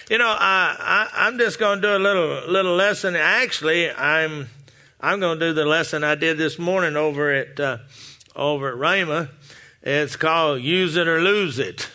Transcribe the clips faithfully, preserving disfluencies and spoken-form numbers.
You know, I, I, I'm just going to do a little little lesson. Actually, I'm I'm going to do the lesson I did this morning over at uh, over at Rhema. It's called "Use It or Lose It."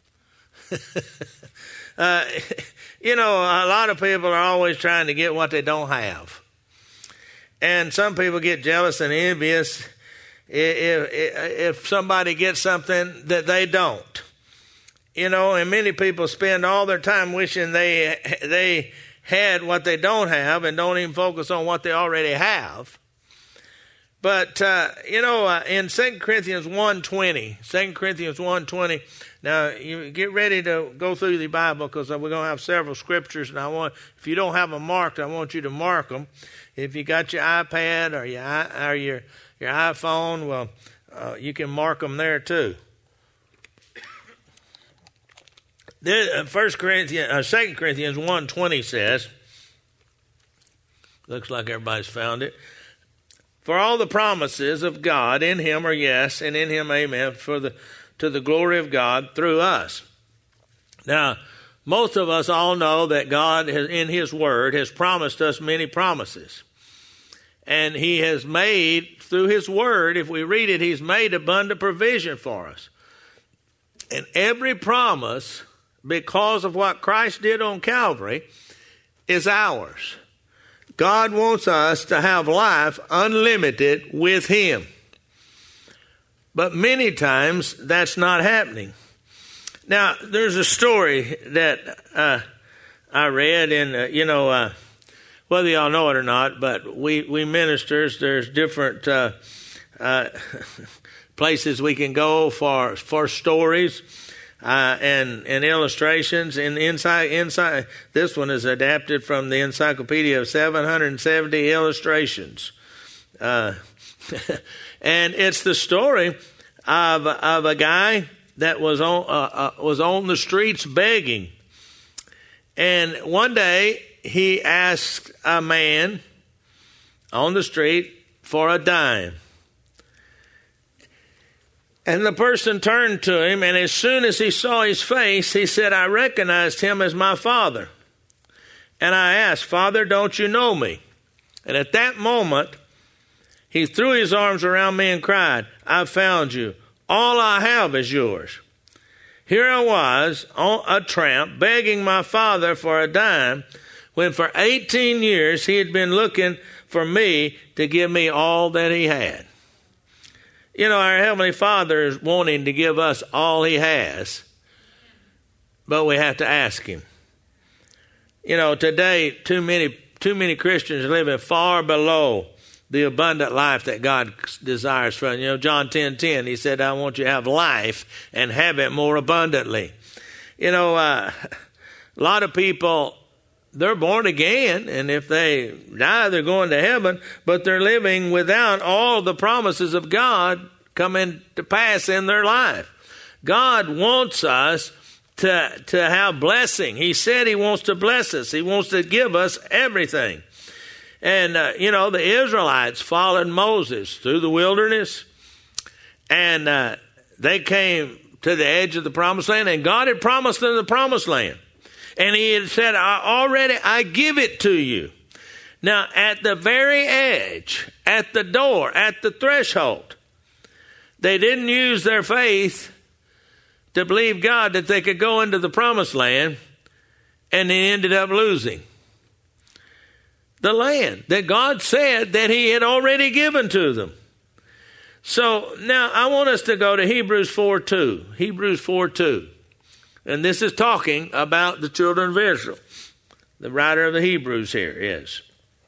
uh, you know, a lot of people are always trying to get what they don't have, and some people get jealous and envious if if, if somebody gets something that they don't. You know, and many people spend all their time wishing they they had what they don't have and don't even focus on what they already have. But, uh, you know, uh, in Second Corinthians one twenty, Second Corinthians one twenty, now you get ready to go through the Bible because we're going to have several scriptures. And I want, if you don't have them marked, I want you to mark them. If you got your iPad or your, or your, your iPhone, well, uh, you can mark them there too. First Corinthians, uh, Second Corinthians one twenty says, looks like everybody's found it. For all the promises of God in Him are yes, and in Him amen, for the to the glory of God through us. Now, most of us all know that God has, in His Word has promised us many promises, and He has made through His Word. If we read it, He's made abundant provision for us, and every promise, because of what Christ did on Calvary, is ours. God wants us to have life unlimited with Him. But many times that's not happening. Now, there's a story that uh, I read in, uh, you know, uh, whether y'all know it or not, but we, we ministers, there's different uh, uh, places we can go for, for stories. Uh, and, and illustrations and inside inside this one is adapted from the encyclopedia of seven hundred seventy illustrations, uh, and it's the story of of a guy that was on uh, uh, was on the streets begging, and one day he asked a man on the street for a dime. And the person turned to him, and as soon as he saw his face, he said, I recognized him as my father. And I asked, Father, don't you know me? And at that moment, he threw his arms around me and cried, I found you. All I have is yours. Here I was, a tramp, begging my father for a dime, when for eighteen years he had been looking for me to give me all that he had. You know, our Heavenly Father is wanting to give us all He has, but we have to ask Him. You know, today, too many too many Christians are living far below the abundant life that God desires for them. You know, John ten ten, He said, I want you to have life and have it more abundantly. You know, uh, a lot of people, they're born again, and if they die, they're going to heaven, but they're living without all the promises of God coming to pass in their life. God wants us to, to have blessing. He said He wants to bless us. He wants to give us everything. And, uh, you know, the Israelites followed Moses through the wilderness, and uh, they came to the edge of the promised land, and God had promised them the promised land. And He had said, I already, I give it to you. Now, at the very edge, at the door, at the threshold, they didn't use their faith to believe God that they could go into the promised land, and they ended up losing the land that God said that He had already given to them. So now I want us to go to Hebrews four two. Hebrews four two. And this is talking about the children of Israel. The writer of the Hebrews here is.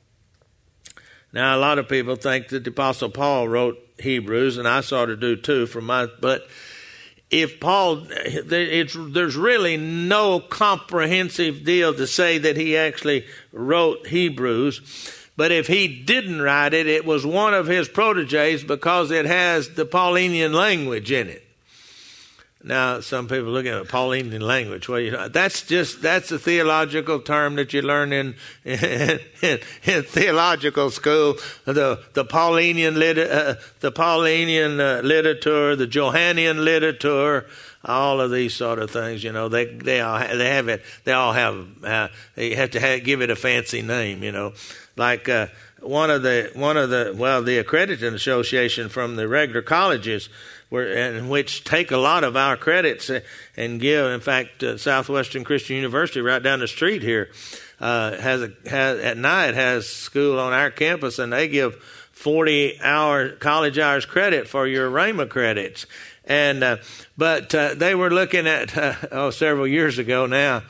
Now, a lot of people think that the Apostle Paul wrote Hebrews, and I sort of do too. From my, but if Paul, it's, there's really no comprehensive deal to say that he actually wrote Hebrews. But if he didn't write it, it was one of his proteges because it has the Paulinian language in it. Now, some people look at Paulinian language. Well, you know, that's just, that's a theological term that you learn in, in, in, in theological school. The, the Paulinian, lit, uh, the Paulinian uh, literature, the Johannian literature, uh, all of these sort of things. You know, they they all they have it. They all have. Uh, they have to have, give it a fancy name. You know, like uh, one of the one of the well, the accrediting association from the regular colleges, where and which take a lot of our credits and give. In fact, uh, Southwestern Christian University, right down the street here, uh, has a has at night has school on our campus, and they give forty hour college hours credit for your Rhema credits. And uh, but uh, they were looking at uh, oh several years ago now,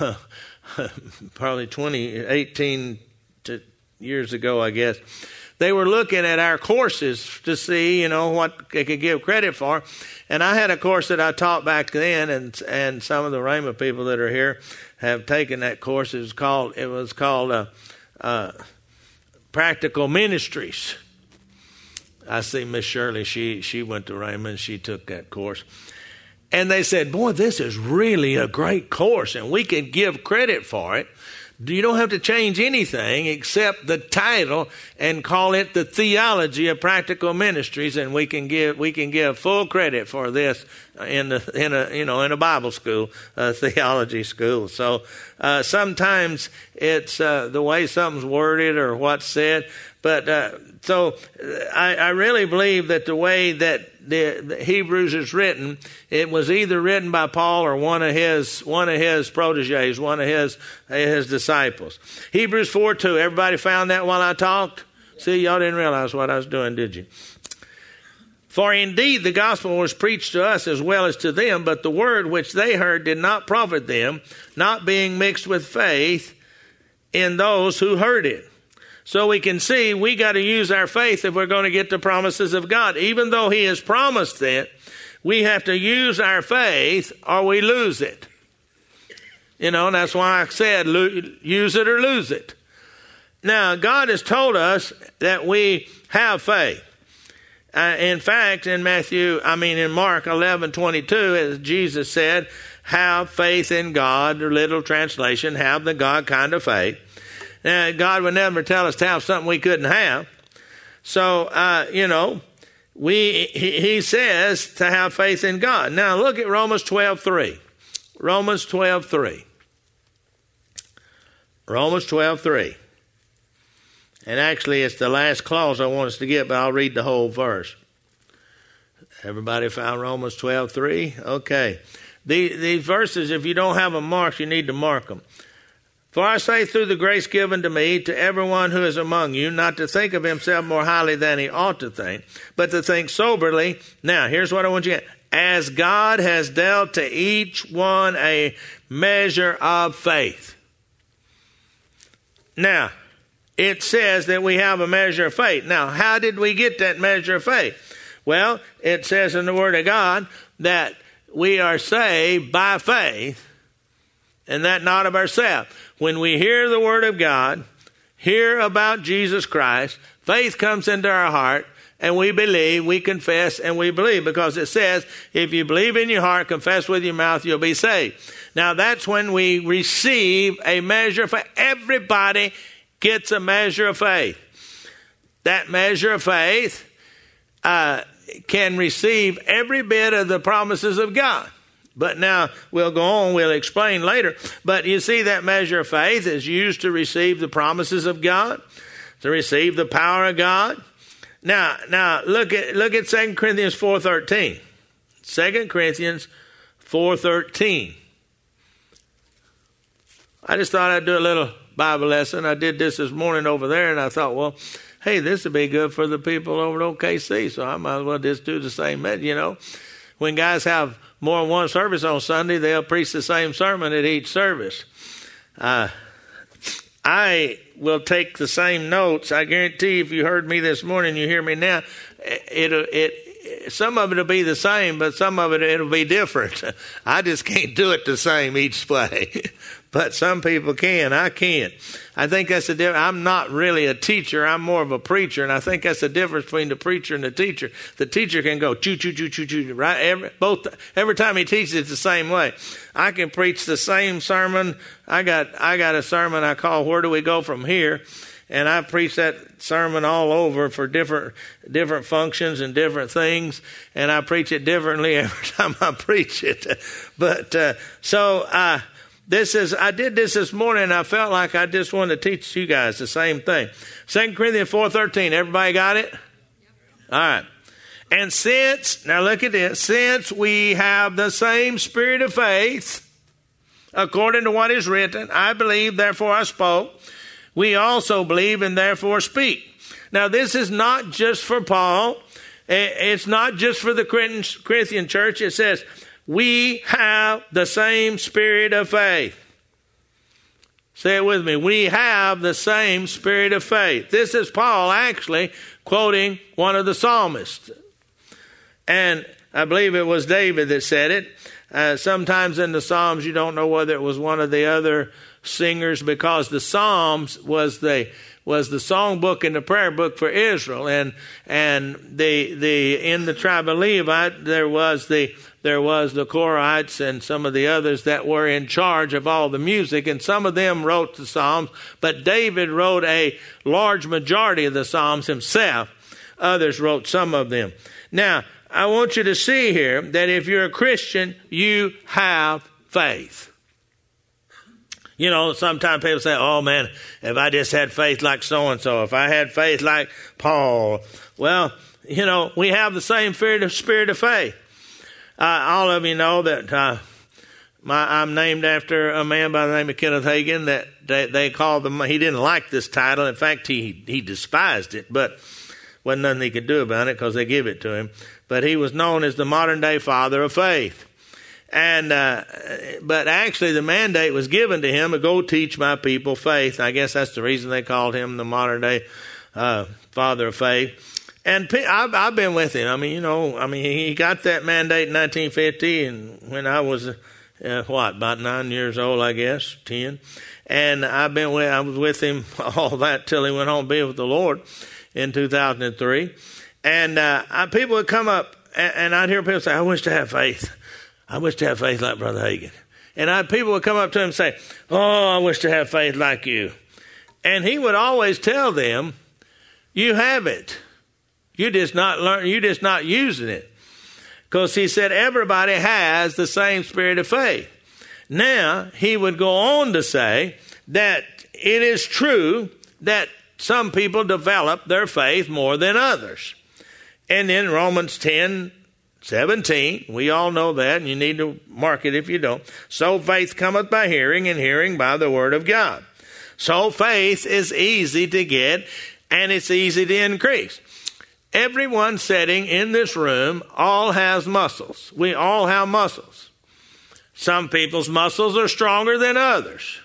probably twenty, eighteen to years ago, I guess. They were looking at our courses to see, you know, what they could give credit for. And I had a course that I taught back then, and and some of the Rhema people that are here have taken that course. It was called it was called uh, uh, Practical Ministries. I see Miss Shirley. She she went to Rhema and she took that course. And they said, "Boy, this is really a great course, and we can give credit for it. You don't have to change anything except the title and call it the Theology of Practical Ministries, and we can give we can give full credit for this in the, in a you know in a Bible school, a theology school." So uh, sometimes it's uh, the way something's worded or what's said, but uh, so I, I really believe that the way that the, the Hebrews is written, it was either written by Paul or one of his one of his proteges, one of his his disciples. Hebrews four two. Everybody found that while I talked? See, y'all didn't realize what I was doing, did you? For indeed the gospel was preached to us as well as to them, but the word which they heard did not profit them, not being mixed with faith in those who heard it. So we can see we got to use our faith if we're going to get the promises of God. Even though he has promised it, we have to use our faith or we lose it. You know, and that's why I said use it or lose it. Now, God has told us that we have faith. Uh, in fact, in Matthew, I mean in Mark eleven twenty-two, as Jesus said, have faith in God, or literal translation, have the God kind of faith. Now, God would never tell us to have something we couldn't have. So, uh, you know, we he, he says to have faith in God. Now, look at Romans twelve three. Romans twelve three. Romans twelve three. And actually, it's the last clause I want us to get, but I'll read the whole verse. Everybody found Romans twelve three? Okay. These, these verses, if you don't have them marked, you need to mark them. For I say through the grace given to me, to everyone who is among you, not to think of himself more highly than he ought to think, but to think soberly. Now, here's what I want you to get. As God has dealt to each one a measure of faith. Now, it says that we have a measure of faith. Now, how did we get that measure of faith? Well, it says in the Word of God that we are saved by faith, and that not of ourselves. When we hear the Word of God, hear about Jesus Christ, faith comes into our heart, and we believe, we confess, and we believe. Because it says, if you believe in your heart, confess with your mouth, you'll be saved. Now, that's when we receive a measure of faith. Everybody gets a measure of faith. That measure of faith uh, can receive every bit of the promises of God. But now we'll go on, we'll explain later. But you see, that measure of faith is used to receive the promises of God, to receive the power of God. Now, now look at look at Second Corinthians four thirteen. Second Corinthians four thirteen. I just thought I'd do a little Bible lesson. I did this this morning over there, and I thought, well, hey, this would be good for the people over at O K C, so I might as well just do the same, you know. When guys have more than one service on Sunday, they'll preach the same sermon at each service. Uh, I will take the same notes. I guarantee if you heard me this morning, you hear me now, it, it, it, some of it will be the same, but some of it it'll be different. I just can't do it the same each play. But some people can. I can't. I think that's the difference. I'm not really a teacher. I'm more of a preacher, and I think that's the difference between the preacher and the teacher. The teacher can go choo choo choo choo choo right every both every time he teaches it's the same way. I can preach the same sermon. I got I got a sermon I call "Where Do We Go From Here?" And I preach that sermon all over for different different functions and different things, and I preach it differently every time I preach it. But uh, so uh, this is I did this this morning, and I felt like I just wanted to teach you guys the same thing. Second Corinthians four thirteen. Everybody got it? All right. And since, now look at this, since we have the same spirit of faith, according to what is written, I believe, therefore I spoke. We also believe and therefore speak. Now, this is not just for Paul. It's not just for the Corinthian church. It says, we have the same spirit of faith. Say it with me. We have the same spirit of faith. This is Paul actually quoting one of the psalmists. And I believe it was David that said it. Uh, sometimes in the Psalms, you don't know whether it was one of the other singers, because the Psalms was the was the song book and the prayer book for Israel, and and the the in the tribe of Levi there was the there was the Korites and some of the others that were in charge of all the music, and some of them wrote the Psalms, but David wrote a large majority of the Psalms himself. Others wrote some of them. Now, I want you to see here that if you're a Christian, you have faith. You know, sometimes people say, oh man, if I just had faith like so-and-so, if I had faith like Paul. Well, you know, we have the same spirit of, spirit of faith. Uh, all of you know that uh, my, I'm named after a man by the name of Kenneth Hagin that they, they called him, he didn't like this title. In fact, he, he despised it, but wasn't nothing he could do about it because they give it to him. But he was known as the modern day father of faith. And, uh, but actually the mandate was given to him to go teach my people faith. I guess that's the reason they called him the modern day, uh, father of faith. And I've, I've been with him. I mean, you know, I mean, he got that mandate in nineteen fifty, and when I was, uh, what, about nine years old, I guess, ten. And I've been with, I was with him all that till he went home to be with the Lord in two thousand three. And, uh, I, people would come up and, and I'd hear people say, I wish to have faith. I wish to have faith like Brother Hagin. And I, people would come up to him and say, oh, I wish to have faith like you. And he would always tell them, you have it. You just not learn, you just not using it. Because he said everybody has the same spirit of faith. Now, he would go on to say that it is true that some people develop their faith more than others. And in Romans ten seventeen, we all know that, and you need to mark it if you don't. So faith cometh by hearing, and hearing by the word of God. So faith is easy to get, and it's easy to increase. Everyone sitting in this room all has muscles. We all have muscles. Some people's muscles are stronger than others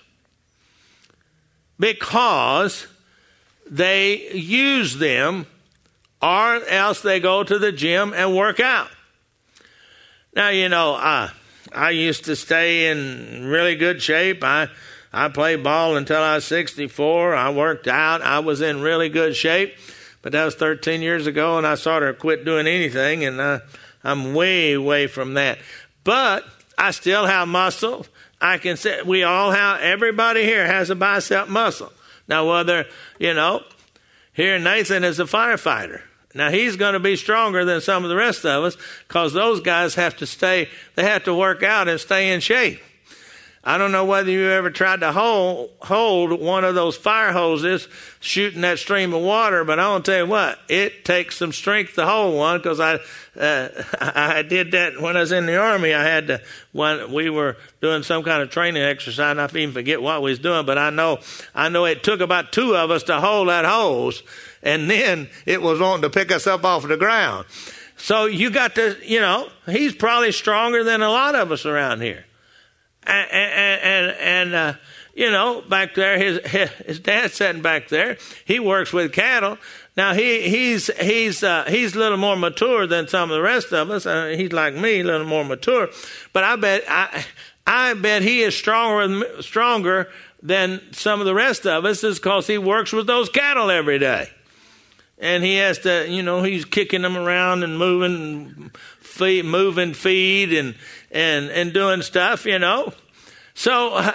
because they use them, or else they go to the gym and work out. Now, you know, I, I used to stay in really good shape. I, I played ball until I was sixty-four. I worked out. I was in really good shape. But that was thirteen years ago, and I sort of quit doing anything, and I, I'm way away from that. But I still have muscle. I can say we all have, everybody here has a bicep muscle. Now, whether, you know, here Nathan is a firefighter. Now, he's going to be stronger than some of the rest of us because those guys have to stay, they have to work out and stay in shape. I don't know whether you ever tried to hold, hold one of those fire hoses shooting that stream of water, but I want to tell you what, it takes some strength to hold one because I, uh, I did that when I was in the Army. I had to, when we were doing some kind of training exercise, and I even forget what we was doing, but I know, I know it took about two of us to hold that hose, and then it was wanting to pick us up off the ground. So you got to, you know, he's probably stronger than a lot of us around here. And, and, and, and uh, you know, back there, his, his dad's sitting back there. He works with cattle. Now, he, he's, he's, uh, he's a little more mature than some of the rest of us. Uh, he's like me, a little more mature. But I bet, I, I bet he is stronger, stronger than some of the rest of us is because he works with those cattle every day. And he has to, you know, he's kicking them around and moving, feed, moving feed and, and, and doing stuff, you know. So uh,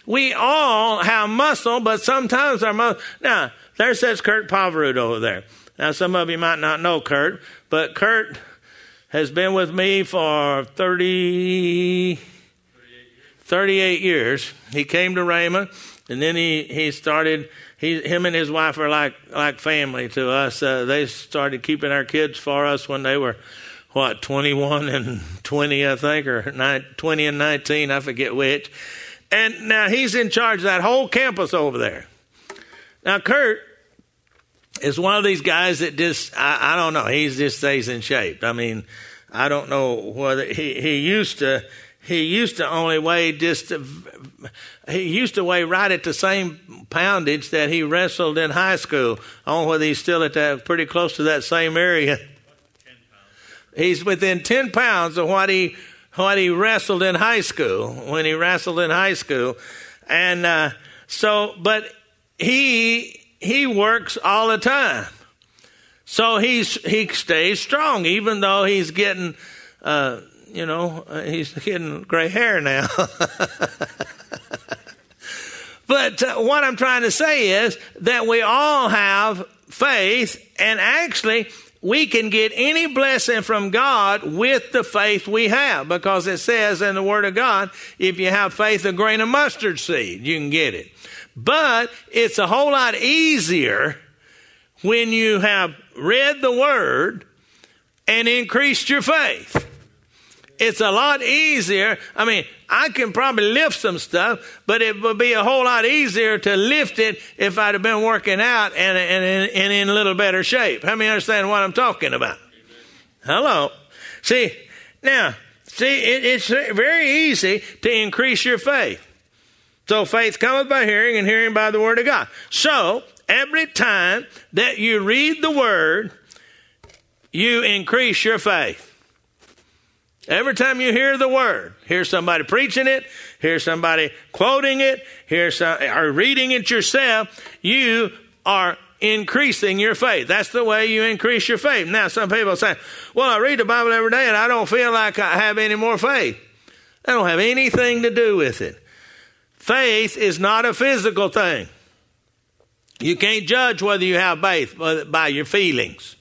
we all have muscle, but sometimes our muscle. Now, there says Kurt Poverud over there. Now, some of you might not know Kurt, but Kurt has been with me for thirty, thirty-eight years. He came to Rhema, and then he, he started, he, him and his wife are like, like family to us. Uh, they started keeping our kids for us when they were, what, twenty-one and twenty, I think, or nine, twenty and nineteen, I forget which. And now he's in charge of that whole campus over there. Now, Kurt is one of these guys that just, I, I don't know, he just stays in shape. I mean, I don't know whether he, he used to, he used to only weigh just, he used to weigh right at the same poundage that he wrestled in high school. I don't know whether he's still at that, pretty close to that same area. He's within ten pounds of what he, what he wrestled in high school, when he wrestled in high school. And uh, so, but he, He works all the time. So he's, he stays strong, even though he's getting, uh, you know, uh, he's getting gray hair now. But uh, what I'm trying to say is that we all have faith, and actually we can get any blessing from God with the faith we have, because it says in the Word of God, if you have faith a grain of mustard seed, you can get it. But it's a whole lot easier when you have read the Word and increased your faith. It's a lot easier. I mean, I can probably lift some stuff, but it would be a whole lot easier to lift it if I'd have been working out and, and, and in a little better shape. How many understand what I'm talking about? Hello. See, now, see, it, it's very easy to increase your faith. So faith cometh by hearing, and hearing by the Word of God. So every time that you read the Word, you increase your faith. Every time you hear the Word, hear somebody preaching it, hear somebody quoting it, hear some, or reading it yourself, you are increasing your faith. That's the way you increase your faith. Now, some people say, well, I read the Bible every day and I don't feel like I have any more faith. That don't have anything to do with it. Faith is not a physical thing. You can't judge whether you have faith by your feelings.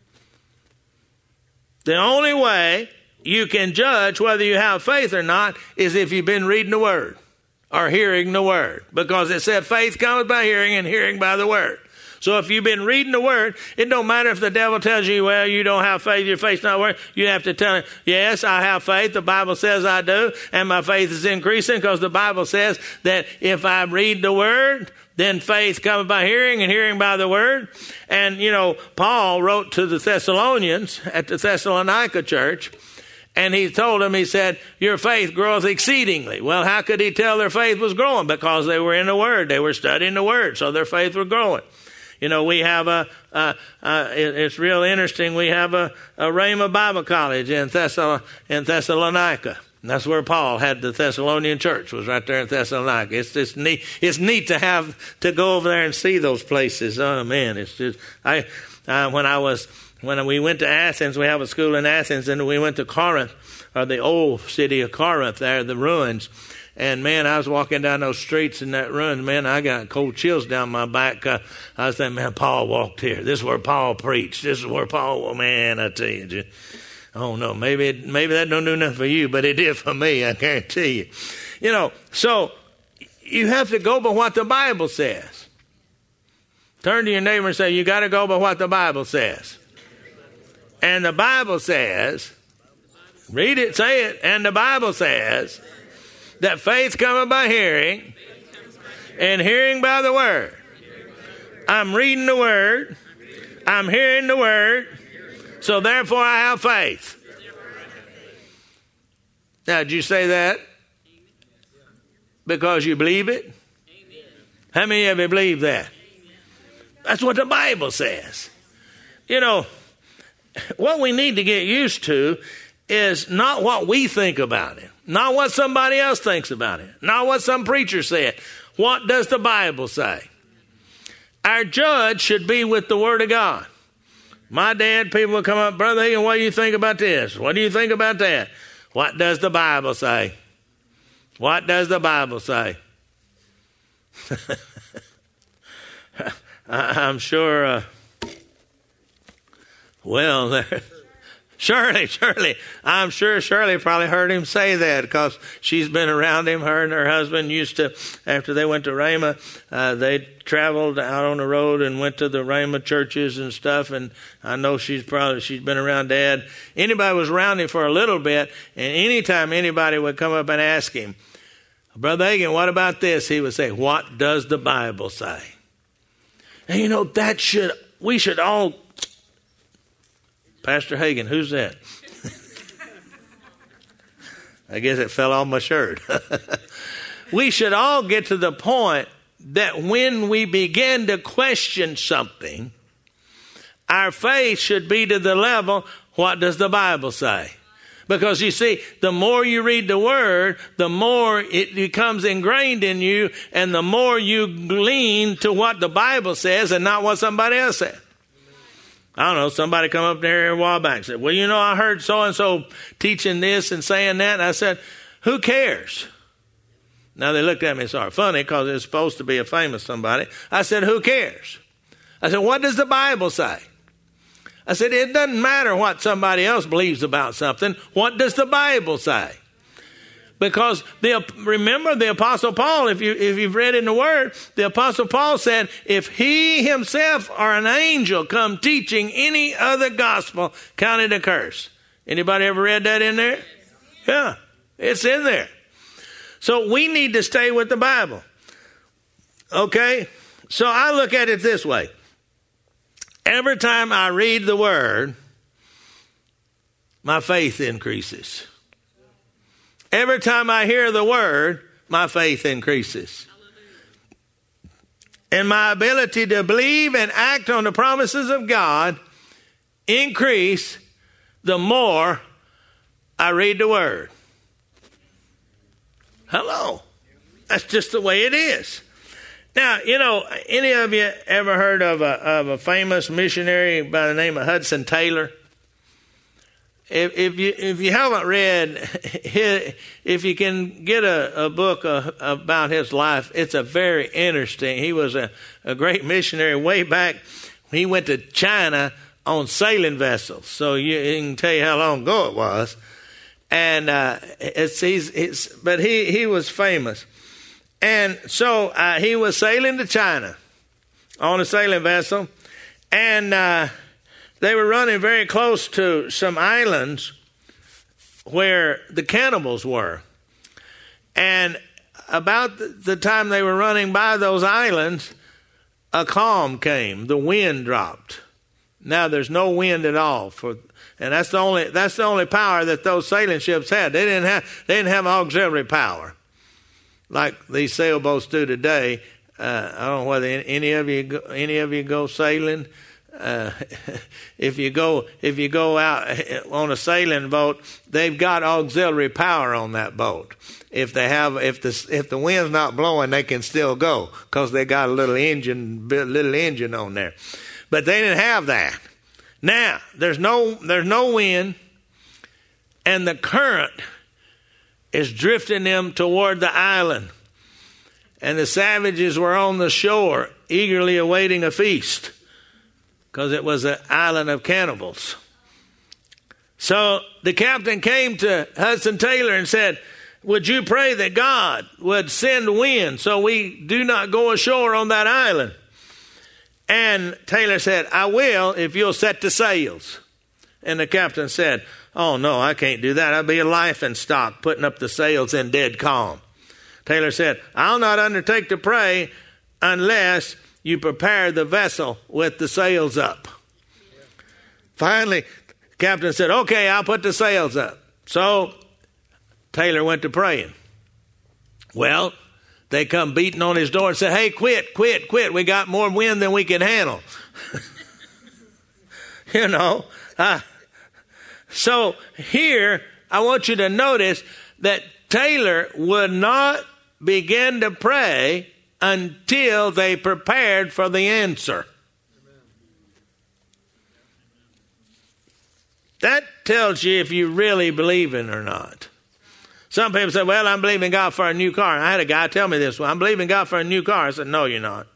The only way you can judge whether you have faith or not is if you've been reading the Word or hearing the Word. Because it said faith cometh by hearing, and hearing by the Word. So if you've been reading the Word, it don't matter if the devil tells you, well, you don't have faith, your faith's not working. You have to tell him, yes, I have faith. The Bible says I do, and my faith is increasing, because the Bible says that if I read the Word, then faith cometh by hearing, and hearing by the Word. And, you know, Paul wrote to the Thessalonians at the Thessalonica church, and he told them, he said, your faith groweth exceedingly. Well, how could he tell their faith was growing? Because they were in the Word. They were studying the Word, so their faith was growing. You know, we have a, uh, uh, it, it's real interesting, we have a, a Rhema Bible College in, Thessal- in Thessalonica. And that's where Paul had the Thessalonian church, was right there in Thessalonica. It's just neat. It's neat to have, to go over there and see those places. Oh, man, it's just, I, uh, when I was, when we went to Athens, we have a school in Athens, and we went to Corinth, or the old city of Corinth there, the ruins. And, man, I was walking down those streets in that ruin. Man, I got cold chills down my back. Uh, I was thinking, man, Paul walked here. This is where Paul preached. This is where Paul, well, man, I tell you. Just, I don't know. Maybe it, maybe that don't do nothing for you, but it did for me, I guarantee you. You know, so you have to go by what the Bible says. Turn to your neighbor and say, you got to go by what the Bible says. And the Bible says, read it, say it, and the Bible says that faith cometh by hearing, and hearing by the Word. I'm reading the Word. I'm hearing the Word. So therefore I have faith. Now, did you say that because you believe it? How many of you believe that? That's what the Bible says. You know, what we need to get used to is not what we think about it. Not what somebody else thinks about it. Not what some preacher said. What does the Bible say? Our judge should be with the Word of God. My dad, people will come up, Brother Hagin, what do you think about this? What do you think about that? What does the Bible say? What does the Bible say? I'm sure, uh, well, there, Shirley, Shirley, I'm sure Shirley probably heard him say that because she's been around him. Her and her husband used to, after they went to Rhema, uh, they traveled out on the road and went to the Rhema churches and stuff. And I know she's probably, she's been around Dad. Anybody was around him for a little bit, and anytime anybody would come up and ask him, Brother Hagin, what about this? He would say, what does the Bible say? And you know, that should, we should all, Pastor Hagin, who's that? I guess it fell off my shirt. We should all get to the point that when we begin to question something, our faith should be to the level, what does the Bible say? Because you see, the more you read the Word, the more it becomes ingrained in you, and the more you lean to what the Bible says and not what somebody else said. I don't know, somebody come up there a while back and said, well, you know, I heard so-and-so teaching this and saying that. And I said, who cares? Now they looked at me and started funny because it's supposed to be a famous somebody. I said, who cares? I said, what does the Bible say? I said, it doesn't matter what somebody else believes about something. What does the Bible say? Because the, remember the Apostle Paul, if, you, if you've read in the Word, the Apostle Paul said, if he himself or an angel come teaching any other gospel, count it a curse. Anybody ever read that in there? Yeah, it's in there. So we need to stay with the Bible. Okay? So I look at it this way. Every time I read the Word, my faith increases. Every time I hear the Word, my faith increases. And my ability to believe and act on the promises of God increase the more I read the Word. Hello. That's just the way it is. Now, you know, any of you ever heard of a, of a famous missionary by the name of Hudson Taylor? If, if you if you haven't read, his, if you can get a, a book uh, about his life, it's a very interesting. He was a, a great missionary way back. He went to China on sailing vessels, so you, you can tell you how long ago it was. And uh, it's he's it's, but he he was famous. And so uh, he was sailing to China on a sailing vessel, and uh, they were running very close to some islands where the cannibals were. And about the time they were running by those islands, a calm came. The wind dropped. Now there's no wind at all, for, and that's the only that's the only power that those sailing ships had. They didn't have they didn't have auxiliary power like these sailboats do today. Uh, I don't know whether any of you go, any of you go sailing. Uh, if you go if you go out on a sailing boat, they've got auxiliary power on that boat. If they have if the if the wind's not blowing, they can still go because they got a little engine little engine on there. But they didn't have that. Now there's no there's no wind, and the current is drifting them toward the island. And the savages were on the shore eagerly awaiting a feast because it was an island of cannibals. So the captain came to Hudson Taylor and said, would you pray that God would send wind so we do not go ashore on that island? And Taylor said, I will if you'll set the sails. And the captain said, oh, no, I can't do that. I'll be a laughing stock putting up the sails in dead calm. Taylor said, I'll not undertake to pray unless you prepare the vessel with the sails up. Yeah. Finally, the captain said, okay, I'll put the sails up. So Taylor went to praying. Well, they come beating on his door and said, hey, quit, quit, quit. We got more wind than we can handle. you know, uh, so here, I want you to notice that Taylor would not begin to pray until they prepared for the answer. That tells you if you really believe it or not. Some people say, well, I'm believing God for a new car. I had a guy tell me this. Well, I'm believing God for a new car. I said, no, you're not.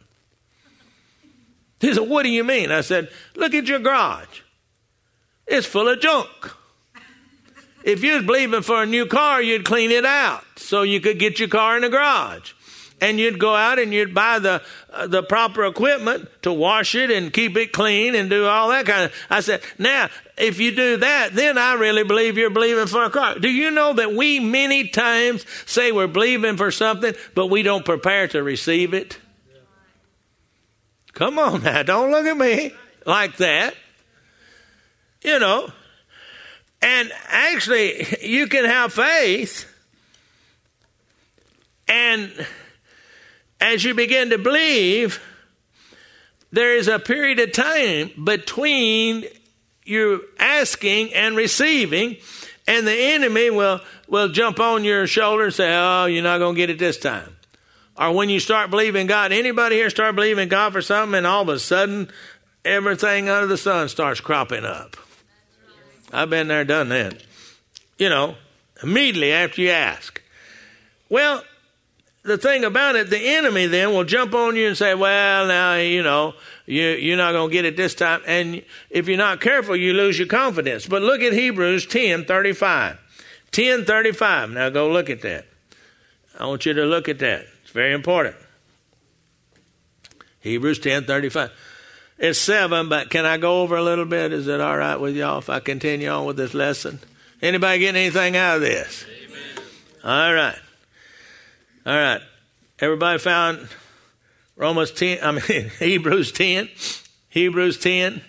He said, what do you mean? I said, look at your garage. It's full of junk. If you was believing for a new car, you'd clean it out so you could get your car in the garage. And you'd go out and you'd buy the uh, the proper equipment to wash it and keep it clean and do all that kind of. I said, now, if you do that, then I really believe you're believing for a car. Do you know that we many times say we're believing for something, but we don't prepare to receive it? Come on now, don't look at me like that. You know, and actually, you can have faith, and as you begin to believe, there is a period of time between you asking and receiving, and the enemy will, will jump on your shoulder and say, oh, you're not going to get it this time. Or when you start believing God, anybody here start believing God for something, and all of a sudden, everything under the sun starts cropping up. I've been there, done that. You know, immediately after you ask. Well, the thing about it, the enemy then will jump on you and say, well, now, you know, you, you're not going to get it this time. And if you're not careful, you lose your confidence. But look at Hebrews ten thirty-five. ten thirty-five. Now go look at that. I want you to look at that. It's very important. Hebrews ten thirty-five. It's seven, but can I go over a little bit? Is it all right with y'all if I continue on with this lesson? Anybody getting anything out of this? Amen. All right. All right. Everybody found Romans ten, I mean, Hebrews ten? Hebrews ten?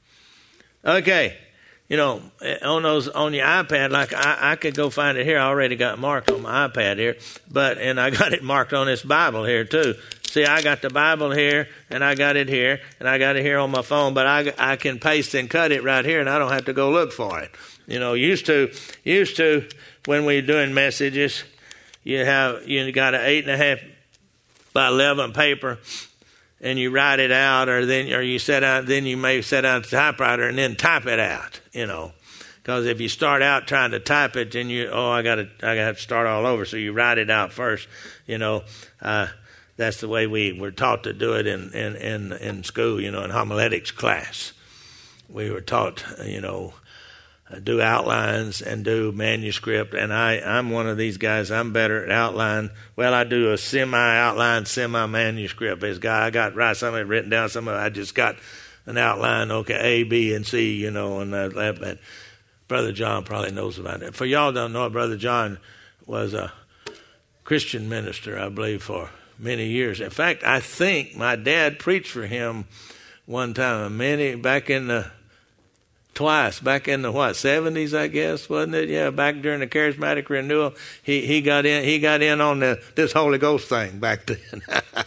Okay. You know, on those, on your iPad, like I, I could go find it here. I already got it marked on my iPad here, but, and I got it marked on this Bible here too. See, I got the Bible here, and I got it here, and I got it here on my phone, but I, I can paste and cut it right here, and I don't have to go look for it. You know, used to, used to, when we were doing messages, you have, you got an eight and a half by eleven paper, and you write it out, or then, or you set out, then you may set out the typewriter and then type it out, you know. Because if you start out trying to type it, then you, oh, I got to, I got to start all over. So you write it out first, you know. Uh, That's the way we were taught to do it in, in, in, in school, you know, in homiletics class. We were taught, you know, do outlines and do manuscript. And I, I'm one of these guys, I'm better at outline. Well, I do a semi-outline, semi-manuscript. This guy, I got write some of it written down, some of it I just got an outline, okay, A, B, and C, you know, and that. that but Brother John probably knows about it. For y'all don't know it, Brother John was a Christian minister, I believe, for many years. In fact, I think my dad preached for him one time, many back in the twice back in the what seventies, I guess, wasn't it? Yeah, back during the charismatic renewal, he he got in he got in on the this Holy Ghost thing back then.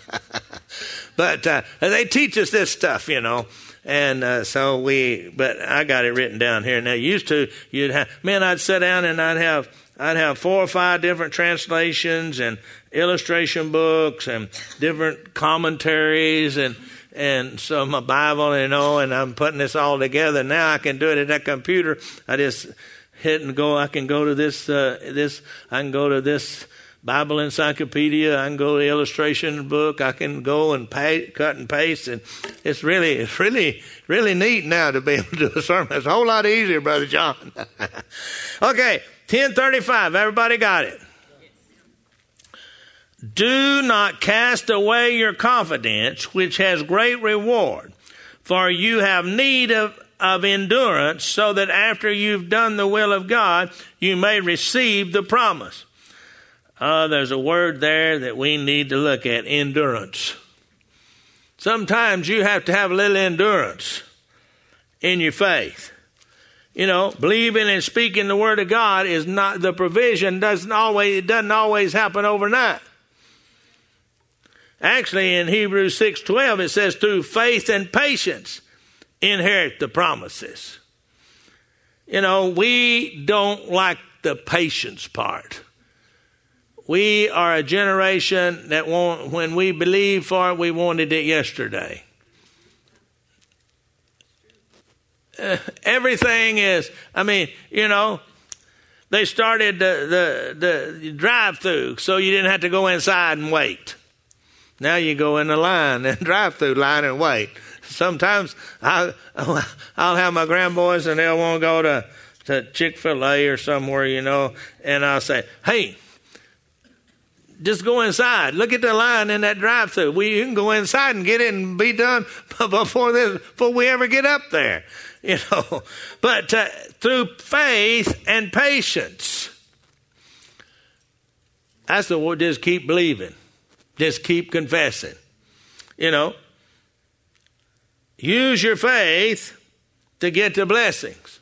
But uh, they teach us this stuff, you know, and uh, so we. But I got it written down here. Now, used to you'd have man, I'd sit down and I'd have. I'd have four or five different translations and illustration books and different commentaries and and so my Bible, you know, and I'm putting this all together. Now I can do it at that computer. I just hit and go. I can go to this, uh, this, I can go to this Bible encyclopedia. I can go to the illustration book. I can go and pay, cut and paste. And it's really, it's really, really neat now to be able to do a sermon. It's a whole lot easier, Brother John. Okay. ten thirty-five, everybody got it? Do not cast away your confidence, which has great reward, for you have need of, of endurance, so that after you've done the will of God, you may receive the promise. Uh, there's a word there that we need to look at, endurance. Sometimes you have to have a little endurance in your faith. You know, believing and speaking the word of God is not, the provision doesn't always, it doesn't always happen overnight. Actually, in Hebrews six twelve, it says, through faith and patience, inherit the promises. You know, we don't like the patience part. We are a generation that want, when we believe for it, we wanted it yesterday. Uh, everything is, I mean, you know, they started the, the, the drive-through so you didn't have to go inside and wait. Now you go in the line and drive-through line and wait. Sometimes I, I'll have my grandboys and they'll want to go to, to Chick-fil-A or somewhere, you know, and I'll say, hey, just go inside. Look at the line in that drive-through. We you can go inside and get it and be done before this, before we ever get up there, you know. But uh, through faith and patience, that's the word. Just keep believing. Just keep confessing. You know, use your faith to get the blessings.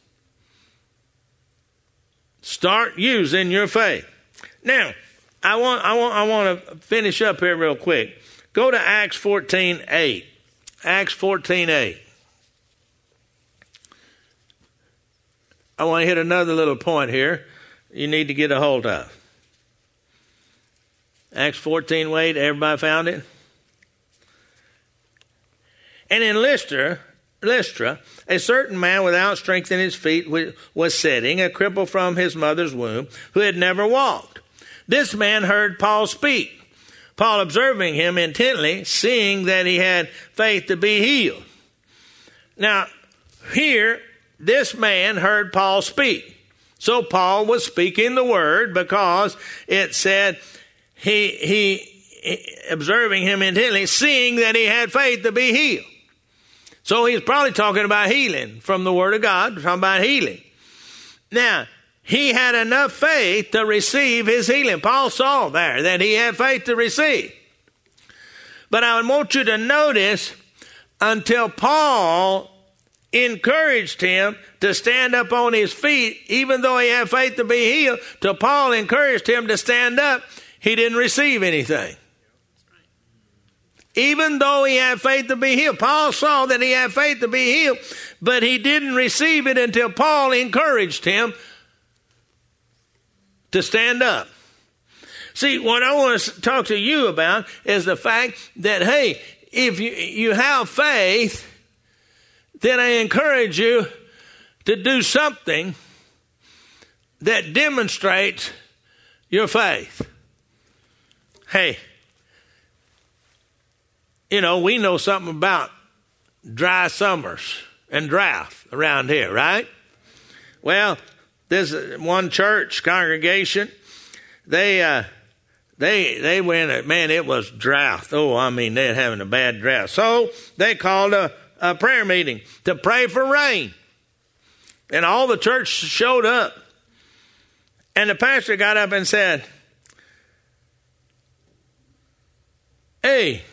Start using your faith. Now, I want I want I want to finish up here real quick. Go to Acts fourteen eight. Acts fourteen eight. I want to hit another little point here you need to get a hold of. Acts fourteen eight, everybody found it? And in Lystra, Lystra, a certain man without strength in his feet was sitting, a cripple from his mother's womb, who had never walked. This man heard Paul speak. Paul, observing him intently, seeing that he had faith to be healed. Now, here, this man heard Paul speak. So Paul was speaking the word because it said, he, he, observing him intently, seeing that he had faith to be healed. So he's probably talking about healing from the word of God, talking about healing. Now, he had enough faith to receive his healing. Paul saw there that he had faith to receive. But I want you to notice, until Paul encouraged him to stand up on his feet, even though he had faith to be healed, till Paul encouraged him to stand up, he didn't receive anything. Even though he had faith to be healed. Paul saw that he had faith to be healed, but he didn't receive it until Paul encouraged him to stand up. See, what I want to talk to you about is the fact that, hey, if you, you have faith, then I encourage you to do something that demonstrates your faith. Hey, you know, we know something about dry summers and drought around here, right? Well, there's one church congregation. They uh, they they went. Man, it was drought. Oh, I mean, they're having a bad drought. So they called a, a prayer meeting to pray for rain, and all the church showed up. And the pastor got up and said, "Hey,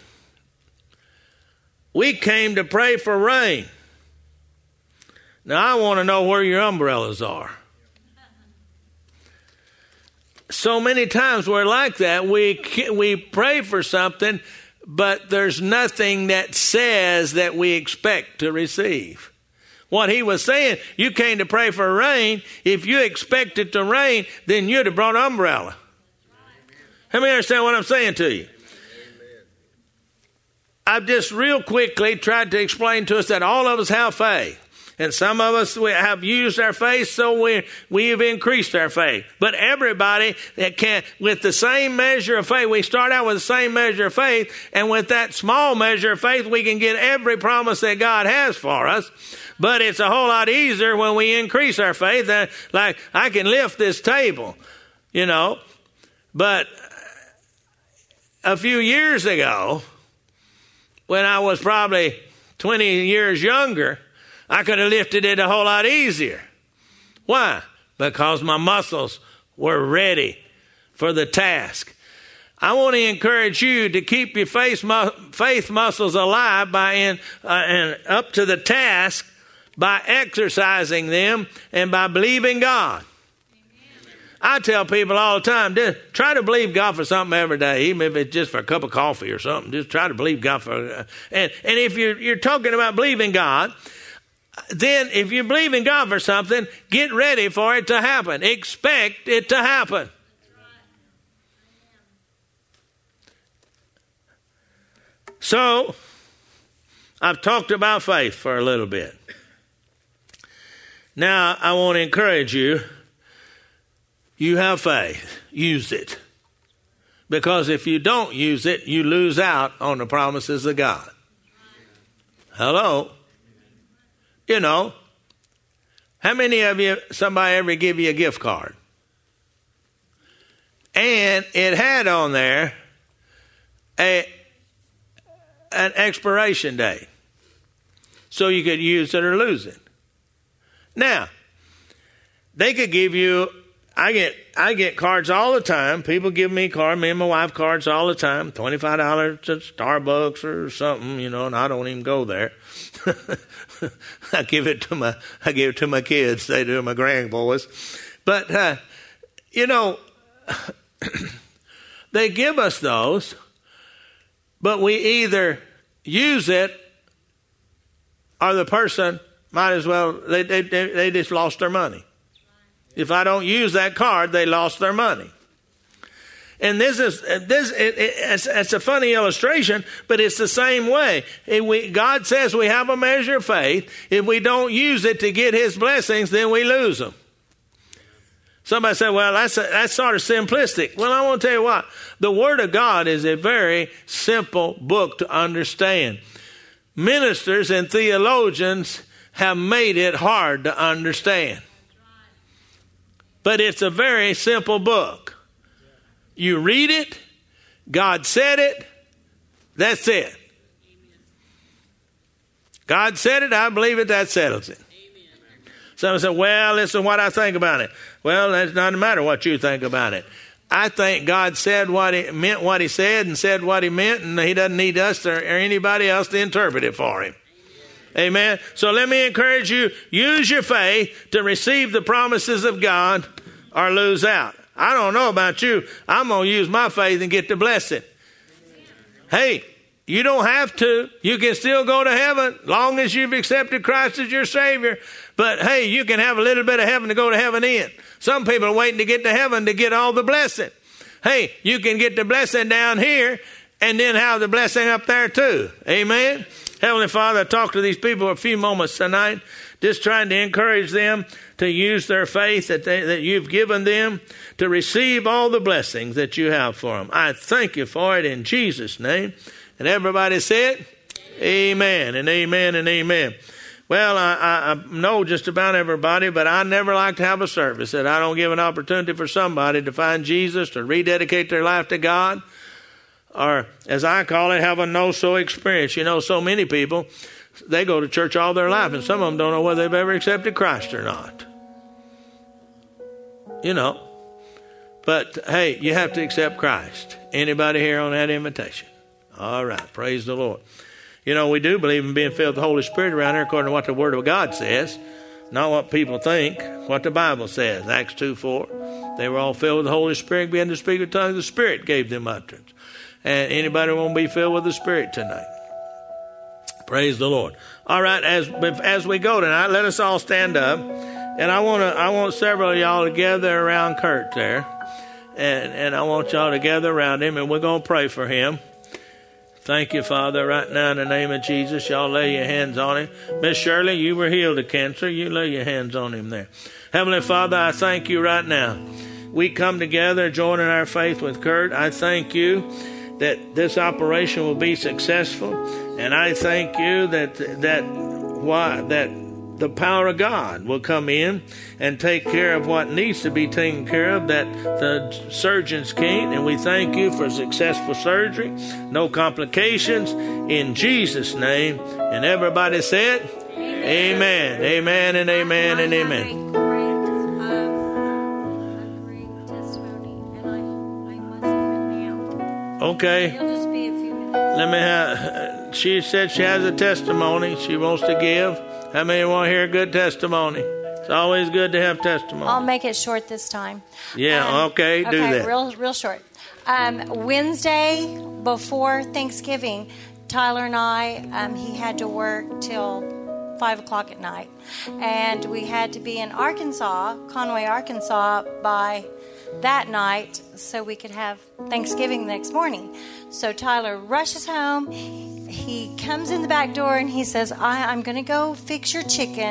we came to pray for rain. Now I want to know where your umbrellas are." So many times we're like that. We we pray for something, but there's nothing that says that we expect to receive. What he was saying, you came to pray for rain. If you expect it to rain, then you'd have brought an umbrella. Let me understand what I'm saying to you. I've just real quickly tried to explain to us that all of us have faith. And some of us we have used our faith, so we, we've increased our faith. But everybody that can, with the same measure of faith, we start out with the same measure of faith, and with that small measure of faith, we can get every promise that God has for us. But it's a whole lot easier when we increase our faith. That, like, I can lift this table, you know. But a few years ago, when I was probably twenty years younger, I could have lifted it a whole lot easier. Why? Because my muscles were ready for the task. I want to encourage you to keep your faith, mu- faith muscles alive by in, uh, and up to the task by exercising them and by believing God. I tell people all the time, just try to believe God for something every day, even if it's just for a cup of coffee or something. Just try to believe God for, uh, and and if you're you're talking about believing God, then if you believe in God for something, get ready for it to happen. Expect it to happen. So, I've talked about faith for a little bit. Now, I want to encourage you you have faith. Use it. Because if you don't use it, you lose out on the promises of God. Hello? You know, how many of you, somebody ever give you a gift card? And it had on there a an expiration date. So you could use it or lose it. Now, they could give you, I get I get cards all the time. People give me cards, me and my wife cards all the time. twenty-five dollars to Starbucks or something, you know, and I don't even go there. I give it to my I give it to my kids. They do, my grandboys. But, uh, you know, they give us those, but we either use it or the person might as well, they, they, they just lost their money. If I don't use that card, they lost their money. And this is this it, it, it's, it's a funny illustration, but it's the same way. If we, God says we have a measure of faith. If we don't use it to get His blessings, then we lose them. Somebody said, well, that's, a, that's sort of simplistic. Well, I want to tell you what. The Word of God is a very simple book to understand. Ministers and theologians have made it hard to understand. But it's a very simple book. You read it, God said it, that's it. God said it, I believe it, that settles it. Someone said, well, listen to what I think about it. Well, it doesn't matter what you think about it. I think God said what he meant, what He said, and said what He meant, and He doesn't need us or, or anybody else to interpret it for Him. Amen. So let me encourage you, use your faith to receive the promises of God or lose out. I don't know about you. I'm going to use my faith and get the blessing. Hey, you don't have to. You can still go to heaven long as you've accepted Christ as your Savior. But hey, you can have a little bit of heaven to go to heaven in. Some people are waiting to get to heaven to get all the blessing. Hey, you can get the blessing down here and then have the blessing up there too. Amen. Heavenly Father, I talked to these people for a few moments tonight, just trying to encourage them to use their faith that they, that you've given them to receive all the blessings that you have for them. I thank you for it in Jesus' name. And everybody said, amen, amen and amen and amen. Well, I, I, I know just about everybody, but I never like to have a service that I don't give an opportunity for somebody to find Jesus, to rededicate their life to God, or as I call it, have a no-so experience. You know, so many people, they go to church all their life, and some of them don't know whether they've ever accepted Christ or not. You know, but hey, you have to accept Christ. Anybody here on that invitation? All right, praise the Lord. You know, we do believe in being filled with the Holy Spirit around here according to what the Word of God says, not what people think, what the Bible says. Acts two four. They were all filled with the Holy Spirit, began to speak with tongues. The Spirit gave them utterance. And anybody want to be filled with the Spirit tonight? Praise the Lord. All right, as as we go tonight, let us all stand up. And I want to I want several of y'all to gather around Kurt there. And, and I want y'all to gather around him, and we're going to pray for him. Thank you, Father, right now in the name of Jesus. Y'all lay your hands on him. Miss Shirley, you were healed of cancer. You lay your hands on him there. Heavenly Father, I thank you right now. We come together, joining our faith with Kurt. I thank you that this operation will be successful. And I thank you that that why that the power of God will come in and take care of what needs to be taken care of that the surgeons can't. And we thank you for successful surgery, no complications, in Jesus' name. And everybody said, amen, amen, and amen, and amen. Okay. Let me have, she said she has a testimony she wants to give. How many want to hear a good testimony? It's always good to have testimony. I'll make it short this time. Yeah, um, okay, do okay, that. real, real short. Um, Wednesday before Thanksgiving, Tyler and I, um, he had to work till five o'clock at night, and we had to be in Arkansas, Conway, Arkansas, by that night so we could have Thanksgiving the next morning. So Tyler rushes home. He comes in the back door and he says, I, I'm going to go fix your chicken.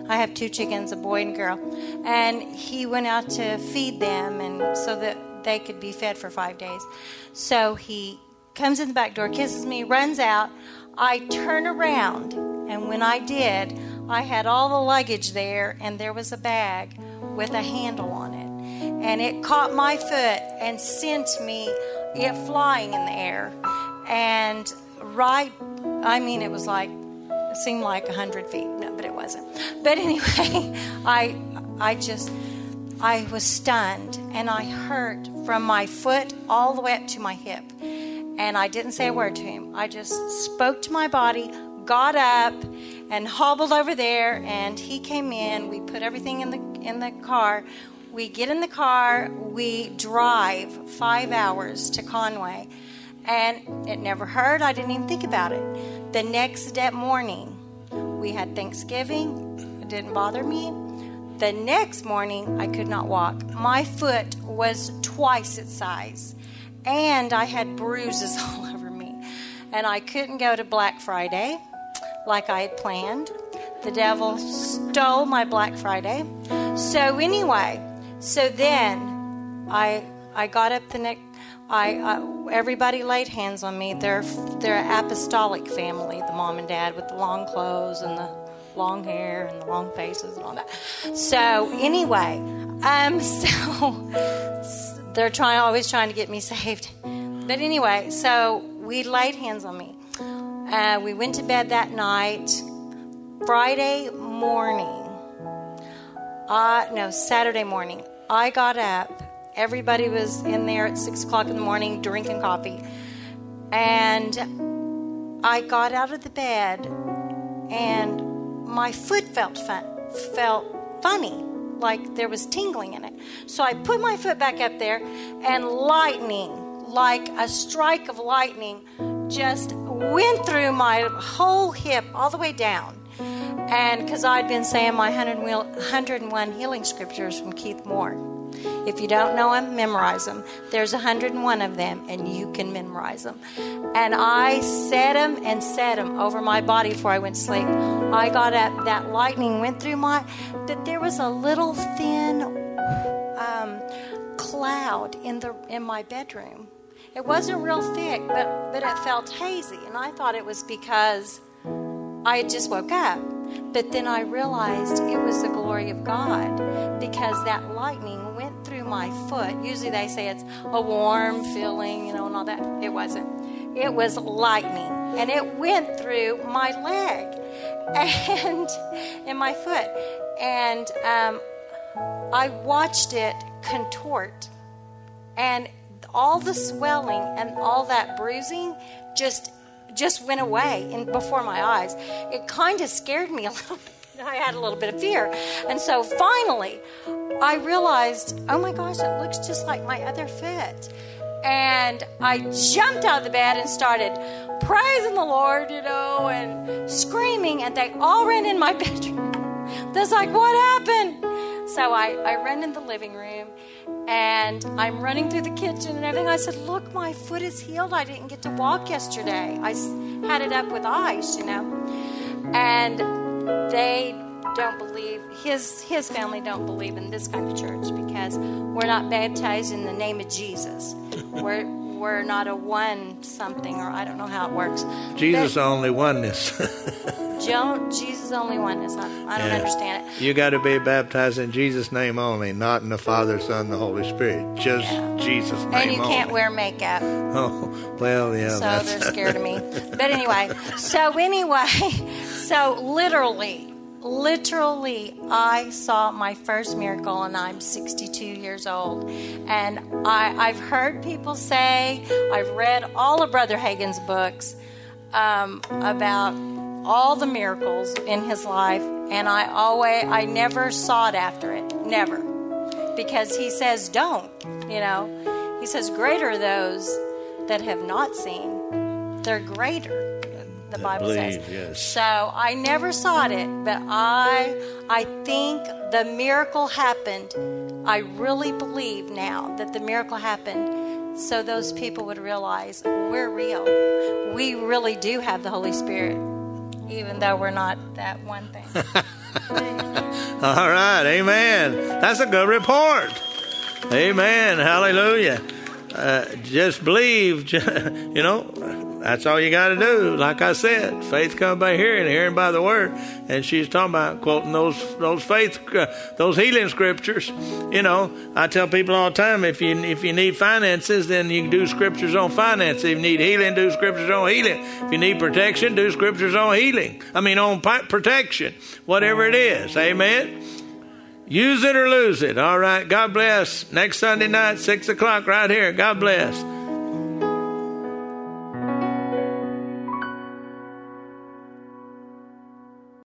I have two chickens, a boy and a girl. And he went out to feed them and so that they could be fed for five days. So he comes in the back door, kisses me, runs out. I turn around, and when I did, I had all the luggage there, and there was a bag with a handle on it. And it caught my foot and sent me it flying in the air. And right, I mean, it was like, it seemed like a hundred feet, no, but it wasn't. But anyway, I, I just, I was stunned, and I hurt from my foot all the way up to my hip. And I didn't say a word to him. I just spoke to my body, got up, and hobbled over there. And he came in. We put everything in the in the car. We get in the car. We drive five hours to Conway. And it never hurt. I didn't even think about it. The next day morning, we had Thanksgiving. It didn't bother me. The next morning, I could not walk. My foot was twice its size. And I had bruises all over me. And I couldn't go to Black Friday like I had planned. The devil stole my Black Friday. So anyway, so then I I got up the next... I, I everybody laid hands on me. They're they're an apostolic family, the mom and dad with the long clothes and the long hair and the long faces and all that. So anyway, um, so... They're trying, always trying to get me saved. But anyway, so we laid hands on me. Uh, we went to bed that night. Friday morning, uh, no, Saturday morning, I got up. Everybody was in there at six o'clock in the morning drinking coffee. And I got out of the bed, and my foot felt fun, felt funny. Like there was tingling in it. So I put my foot back up there, and lightning, like a strike of lightning, just went through my whole hip all the way down. And because I'd been saying my one hundred and one healing scriptures from Keith Moore. If you don't know them, memorize them. There's one hundred and one of them, and you can memorize them. And I said them and said them over my body before I went to sleep. I got up, that lightning went through my... But there was a little thin um, cloud in the in my bedroom. It wasn't real thick, but, but it felt hazy. And I thought it was because I had just woke up. But then I realized it was the glory of God, because that lightning went through my foot. Usually they say it's a warm feeling, you know, and all that. It wasn't. It was lightning, and it went through my leg and in my foot. And um, I watched it contort, and all the swelling and all that bruising just just went away in before my eyes. It kind of scared me a little bit. I had a little bit of fear. And so finally, I realized, oh my gosh, it looks just like my other foot. And I jumped out of the bed and started praising the Lord, you know, and screaming. And they all ran in my bedroom. They're like, what happened? So I, I ran in the living room, and I'm running through the kitchen and everything. I said, look, my foot is healed. I didn't get to walk yesterday. I had it up with ice, you know. And they don't believe, his his family don't believe in this kind of church, because we're not baptized in the name of Jesus. We're we're not a one something, or I don't know how it works. Jesus but, only oneness. Don't, Jesus only oneness. I, I don't yeah. understand it. You got to be baptized in Jesus' name only, not in the Father, Son, the Holy Spirit. Just yeah. Jesus' name only. And you only. can't wear makeup. Oh, well, yeah. So that's... they're scared of me. But anyway, so anyway, so literally, literally, I saw my first miracle, and I'm sixty-two years old. And I, I've heard people say, I've read all of Brother Hagin's books um, about all the miracles in his life, and I always, I never sought after it, never, because he says don't, you know, he says greater are those that have not seen, they're greater, the Bible believe, says. Yes. So I never sought it, but I, I think the miracle happened. I really believe now that the miracle happened, so those people would realize we're real. We really do have the Holy Spirit. Even though we're not that one thing. All right, amen. That's a good report. Amen, hallelujah. Uh, just believe, you know, that's all you got to do. Like I said, faith comes by hearing, hearing by the word. And she's talking about quoting those those faith, uh, those healing scriptures. You know, I tell people all the time, if you if you need finances, then you can do scriptures on finances. If you need healing, do scriptures on healing. If you need protection, do scriptures on healing. I mean, on protection, whatever it is. Amen. Use it or lose it. All right. God bless. Next Sunday night, six o'clock right here. God bless.